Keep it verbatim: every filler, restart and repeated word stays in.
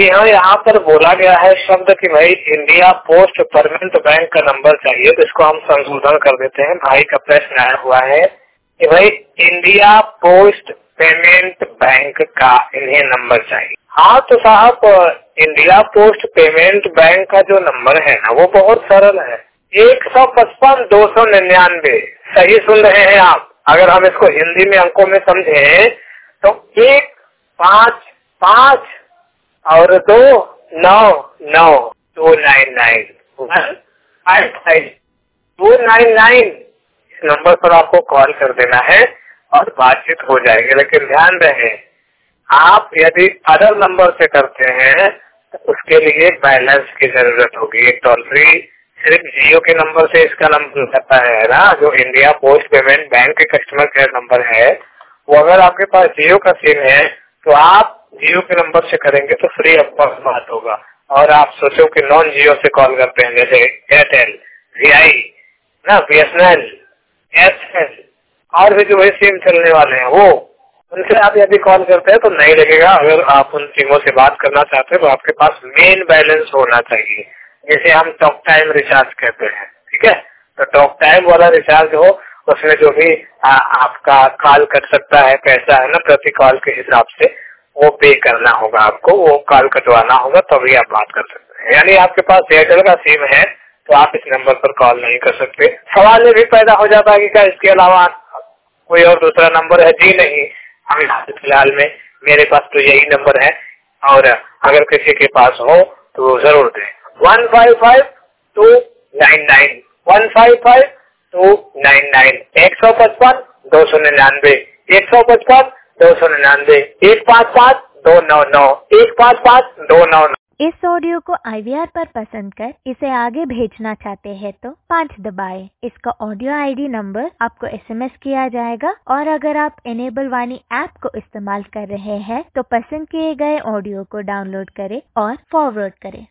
यहाँ यहाँ पर बोला गया है शब्द कि भाई इंडिया पोस्ट पेमेंट बैंक का नंबर चाहिए, तो इसको हम संशोधन कर देते हैं। भाई का प्रश्न आया हुआ है कि भाई इंडिया पोस्ट पेमेंट बैंक का इन्हें नंबर चाहिए। हाँ तो साहब, इंडिया पोस्ट पेमेंट बैंक का जो नंबर है ना वो बहुत सरल है, एक सौ पचपन दो सौ निन्यानवे। सही सुन रहे हैं आप। अगर हम इसको हिंदी में अंकों में समझे तो एक पाँच पाँच और दो नौ नौ two nine nine one five five two nine nine इस नंबर पर आपको कॉल कर देना है और बातचीत हो जाएगी। लेकिन ध्यान रहे, आप यदि अदर नंबर से करते हैं तो उसके लिए बैलेंस की जरूरत होगी। एक टोल फ्री सिर्फ जियो के नंबर से इसका नंबर रहता है ना, जो इंडिया पोस्ट पेमेंट बैंक के कस्टमर केयर नंबर है, वो अगर आपके पास जियो का सिम है तो आप जियो के नंबर से करेंगे तो फ्री ऑफ कॉस्ट बात होगा। और आप सोचो कि नॉन जियो से कॉल करते हैं, जैसे एयरटेल, वीआई, ना बीएसएनएल, एयरसेल और भी जो वही सिम चलने वाले हैं, वो उनसे आप यदि कॉल करते हैं तो नहीं लगेगा। अगर आप उन सिमों से बात करना चाहते हैं तो आपके पास मेन बैलेंस होना चाहिए, जिसे हम टॉक टाइम रिचार्ज कहते हैं। ठीक है, तो टॉक टाइम वाला रिचार्ज हो, उसमें जो भी आ, आपका कॉल कर सकता है पैसा है ना प्रति कॉल के हिसाब से, वो पे करना होगा आपको, वो कॉल कटवाना होगा तभी आप बात कर सकते हैं। यानी आपके पास एयरटेल का सिम है तो आप इस नंबर पर कॉल नहीं कर सकते। सवाल ये भी पैदा हो जाता है कि क्या इसके अलावा कोई और दूसरा नंबर है? जी नहीं, अभी फिलहाल में मेरे पास तो यही नंबर है, और अगर किसी के पास हो तो जरूर दें। One five five two nine nine one five five two nine nine एक सौ पचपन दो सौ निन्यानवे एक सौ पचपन दो सौ निन्यानवे एक पाँच पाँच दो नौ नौ एक पाँच पाँच दो नौ नौ। इस ऑडियो को आई वी आर पर पसंद कर इसे आगे भेजना चाहते हैं तो पाँच दबाएं। इसका ऑडियो आई डी नंबर आपको एस एम एस किया जाएगा, और अगर आप इनेबल वाणी ऐप को इस्तेमाल कर रहे हैं तो पसंद किए गए ऑडियो को डाउनलोड करें और फॉरवर्ड करें।